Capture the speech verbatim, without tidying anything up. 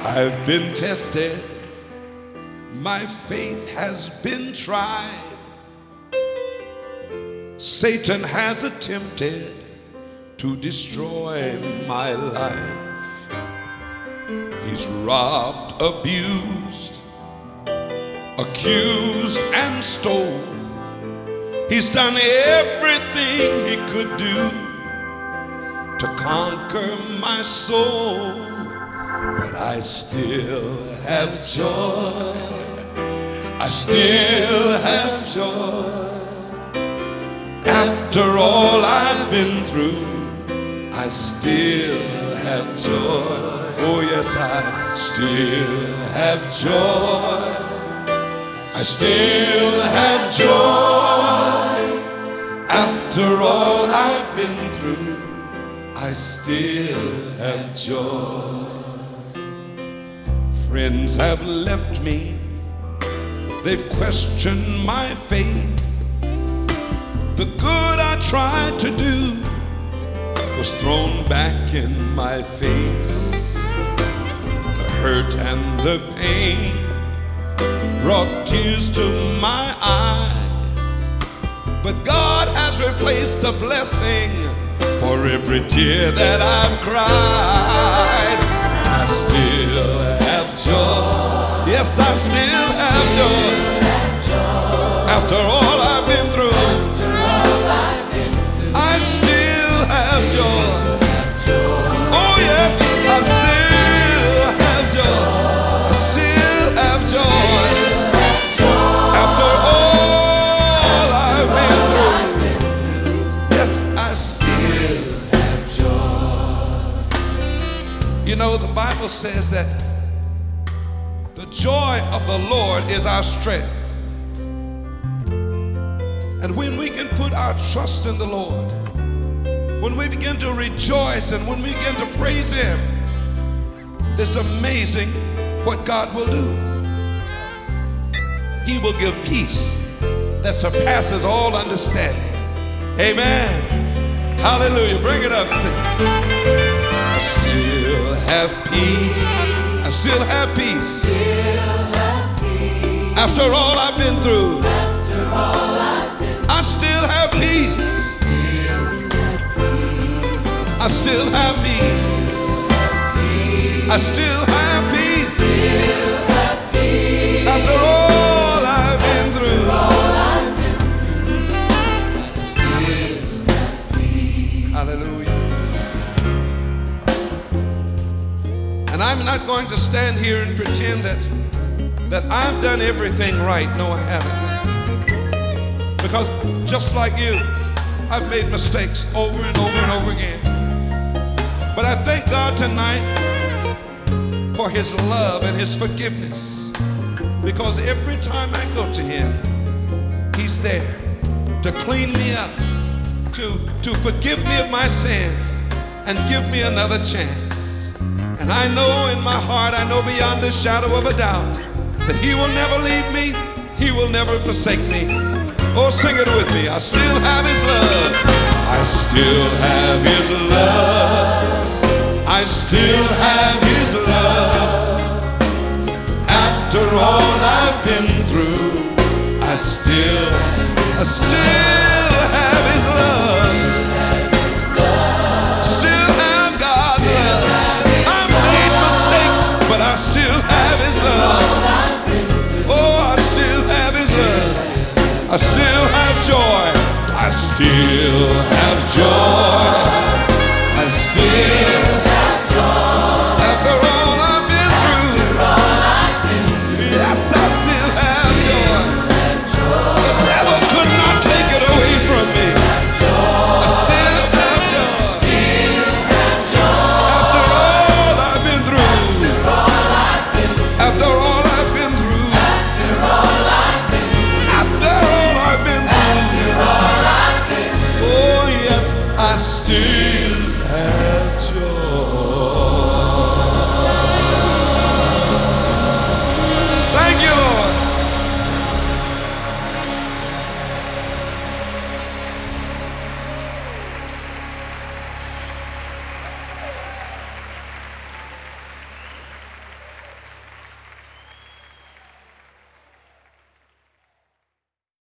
I've been tested, my faith has been tried. Satan has attempted to destroy my life. He's robbed, abused, accused, and stole. He's done everything he could do to conquer my soul. But I still have joy. I still have joy. After all I've been through, I still have joy. Oh yes, I still have joy. I still have joy. After all I've been through, I still have joy. Friends have left me. They've questioned my faith. The good I tried to do was thrown back in my face. The hurt and the pain brought tears to my eyes. But God has replaced the blessing for every tear that I've cried. And I still have joy. Yes, I still have joy. After all I've been through, I still have joy. Oh yes, I still have joy. I still have joy. After all I've been through, yes, I still have joy. You know, the Bible says that the joy of the Lord is our strength. And when we can put our trust in the Lord, when we begin to rejoice and when we begin to praise Him, it's amazing what God will do. He will give peace that surpasses all understanding. Amen. Hallelujah. Bring it up, Steve. I still have peace. I still have peace. After all I've been through, I still have peace. I still have peace. I still have peace. After all I've been through, hallelujah. And I'm not going to stand here and pretend that that I've done everything right. No, I haven't. Because just like you, I've made mistakes over and over and over again. But I thank God tonight for His love and His forgiveness. Because every time I go to Him, He's there to clean me up, to, to forgive me of my sins, and give me another chance. And I know in my heart, I know beyond a shadow of a doubt, that He will never leave me, He will never forsake me. Oh, sing it with me. I still have His love. I still have His love. I still have His love. After all I've been through, I still, I still have His love. Still have God's love. I've made mistakes, but I still have His love. Oh, I still have His love. I still have joy. I still have joy. I still